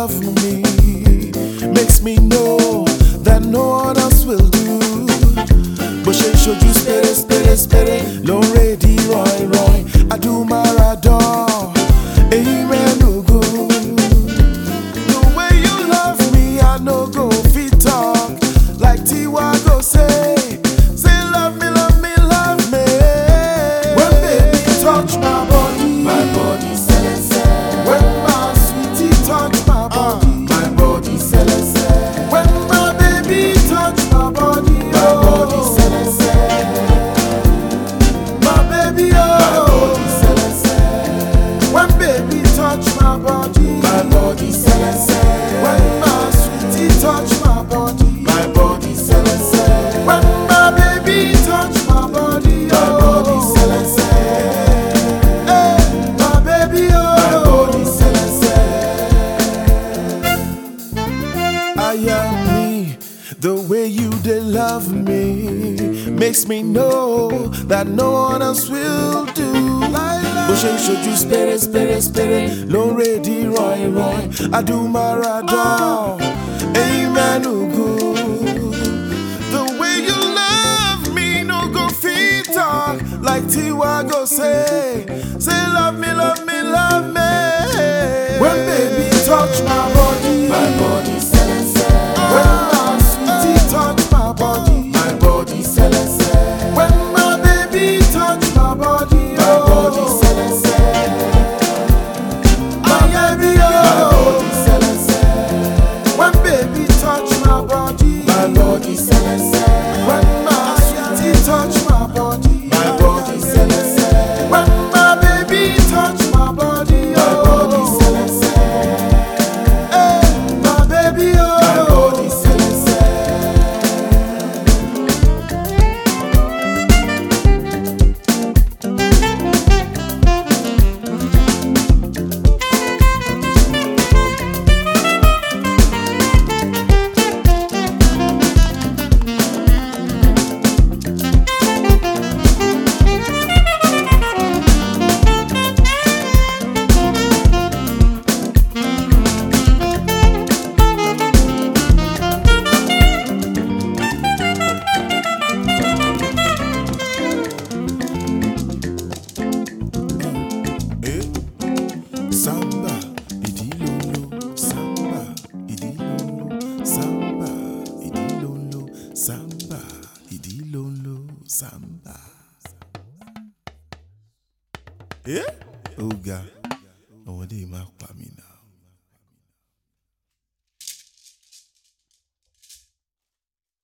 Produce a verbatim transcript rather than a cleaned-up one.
love me makes me know that no one else will do. Bó ṣe ṣojú spere spere spere ló ń rédi roi roi. Adumaradán, èyí mẹ́nugu. The way you love me, I no go fit talk like Tiwa go say. Say love me, love me, love me. When baby touch my body, my body celeste. When my sweetie touch my body, my body celeste. When my baby touch my body, my body celeste. My baby, oh, my body celeste. When baby touch my body, my body celeste. When my sweetie touch my body, my body celeste. When my baby touch my body, my body celeste. Hey, my baby, oh, my body celeste. I am me, the way you they love me makes me know that no one else will do. Bó ṣe ṣojú spere spere spere ló ń rédi roi roi. Adumaradán, èyí mẹ́nugu. The way you love me no go fit talk like Tiwa go say. Say love me, love me, love me. When baby touch my body, my body celeste. When my sweetie touch my body, my body celeste. When my baby touch my body, my body celeste. My baby, oh, my body celeste. When baby touch my body, my body celeste. When my sweetie touch my body, my body celeste. When my baby touch my body, my body celeste. Hey, my baby, oh, my body celeste. Samba, idilolo, samba, idilolo, samba, idilolo, samba, idilolo, samba. Eh? Oga, ọmọdé máa pa mí.